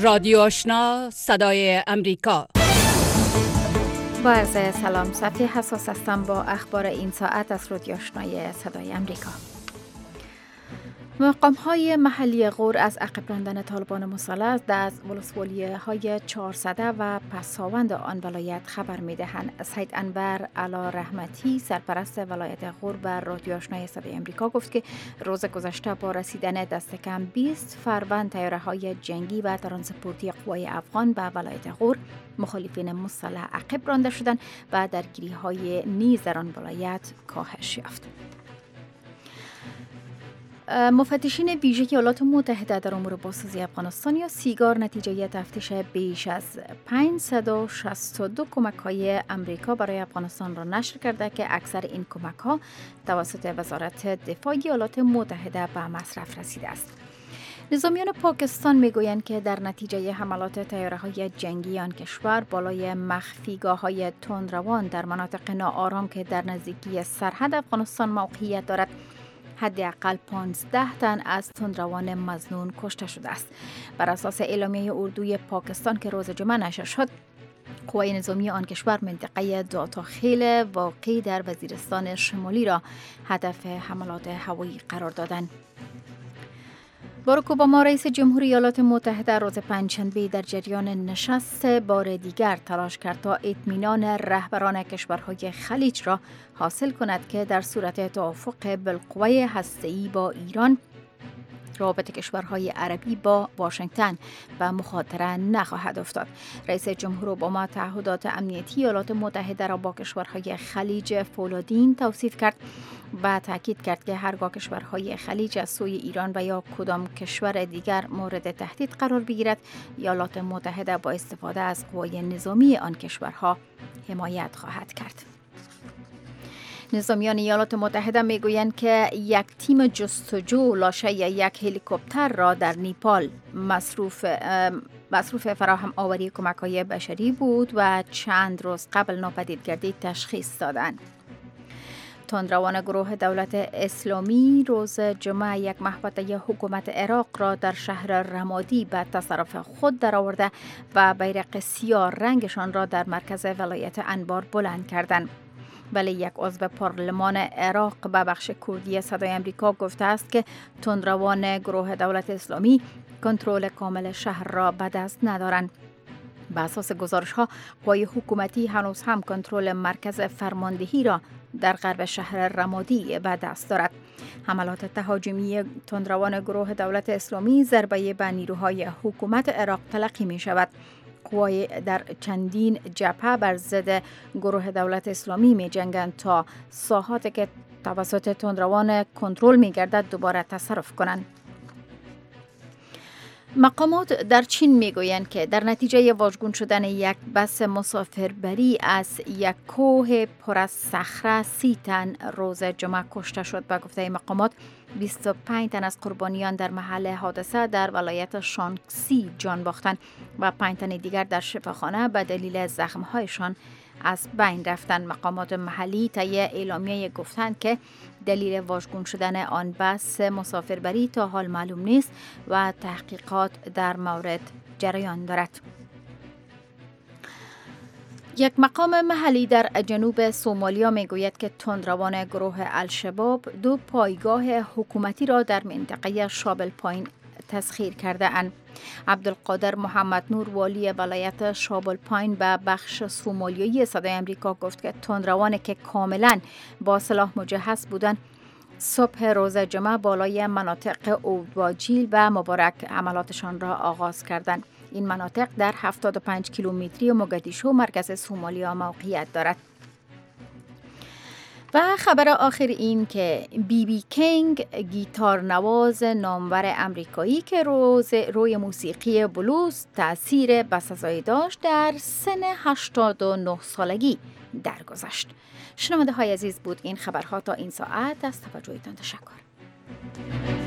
رادیو آشنا صدای امریکا. با عرض سلام، صفی حساس هستم با اخبار این ساعت از رادیو آشنای صدای امریکا. مقام‌های محلی غور از عقب راندن طالبان مسلح از ولسوالی‌های 400 و پساوند آن ولایت خبر می‌دهند. سید انور علا رحمتی، سرپرست ولایت غور، بر رادیو آشنای صدای امریکا گفت که روز گذشته با رسیدن دست کم 20 فروند طیاره‌های جنگی و ترانسپورتی قوای افغان به ولایت غور، مخالفین مسلح عقب رانده شدند و درگیری‌های نیز در آن ولایت کاهش یافت. مفتشین ویژه ایالات متحده در امور بازسازی افغانستان یا سیگار نتیجه تفتیش بیش از 562 کمک‌های امریکا برای افغانستان را نشر کرده که اکثر این کمک‌ها توسط وزارت دفاع ایالات متحده به مصرف رسیده است. نظامیان پاکستان میگویند که در نتیجه حملات طیاره‌های جنگی آن کشور بالای مخفیگاه‌های تندروان در مناطق ناآرام که در نزدیکی سرحد افغانستان موقعیت دارد، حداقل 15 تن از تندروان مظنون کشته شده است. بر اساس اعلامیه اردوی پاکستان که روز جمعه نشر شد، قوای نظامی آن کشور منطقه داتاخیل واقع در وزیرستان شمالی را هدف حملات هوایی قرار دادند. باراک اوباما رئیس جمهوری ایالات متحده روز پنجشنبه در جریان نشست بار دیگر تلاش کرد تا اطمینان رهبران کشورهای خلیج را حاصل کند که در صورت توافق بالقوه هسته‌ای با ایران، رابطه کشورهای عربی با واشنگتن به مخاطره نخواهد افتاد. رئیس جمهور اوباما تعهدات امنیتی ایالات متحده را با کشورهای خلیج فولادین توصیف کرد و تاکید کرد که هرگاه کشورهای خلیج از سوی ایران و یا کدام کشور دیگر مورد تهدید قرار بگیرد، ایالات متحده با استفاده از قوای نظامی آن کشورها حمایت خواهد کرد. نظامیان ایالات متحده میگویند که یک تیم جستجو لاشه یک هلیکوپتر را در نیپال مصروف فراهم آوری کمک‌های بشری بود و چند روز قبل ناپدید گردید تشخیص دادند. تندروان گروه دولت اسلامی روز جمعه یک محوطه حکومت عراق را در شهر رمادی به تصرف خود درآورده و بیرق سیاه رنگشان را در مرکز ولایت انبار بلند کردند. ولی یک عضو پارلمان عراق به بخش کردی صدای امریکا گفته است که تندروان گروه دولت اسلامی کنترل کامل شهر را به دست ندارند. به اساس گزارش‌ها، قوای حکومتی هنوز هم کنترل مرکز فرماندهی را در غرب شهر رمادی به دست دارد. حملات تهاجمی تندروان گروه دولت اسلامی ضربه به نیروهای حکومت عراق تلقی می شود. قوای در چندین جبهه بر ضد گروه دولت اسلامی می جنگند تا ساحاتی که توسط تندروان کنترل می گردد دوباره تصرف کنند. مقامات در چین میگویند که در نتیجه واژگون شدن یک بس مسافربری از یک کوه پر از صخره 30 تن روز جمعه کشته شد. به گفته مقامات 25 تن از قربانیان در محل حادثه در ولایت شانگسی جان باختند و 5 تن دیگر در شفاخانه به دلیل زخم‌هایشان از بین رفتند. مقامات محلی طی اعلامیه گفتند که دلیل واژگون شدن آن بس مسافربری تا حال معلوم نیست و تحقیقات در مورد جریان دارد. یک مقام محلی در جنوب سومالیا میگوید که تندروان گروه الشباب 2 پایگاه حکومتی را در منطقه شابل پایین تسخیر کرده اند. عبدالقادر محمد نور، والی ولایت شابل پایین، به بخش سومالیایی صدای امریکا گفت که تندروانی که کاملا با سلاح مجهز بودند صبح روز جمعه بالای مناطق اودواجیل و مبارک عملاتشان را آغاز کردند. این مناطق در 75 کیلومتری موگادیشو مرکز سومالیا موقعیت دارد. و خبر آخر این که بی کینگ، گیتار نواز نامور امریکایی که روی موسیقی بلوز تأثیر بسزایی داشت، در سن 89 سالگی درگذشت. شنونده های عزیز، بود این خبرها تا این ساعت. از توجهتان تشکر.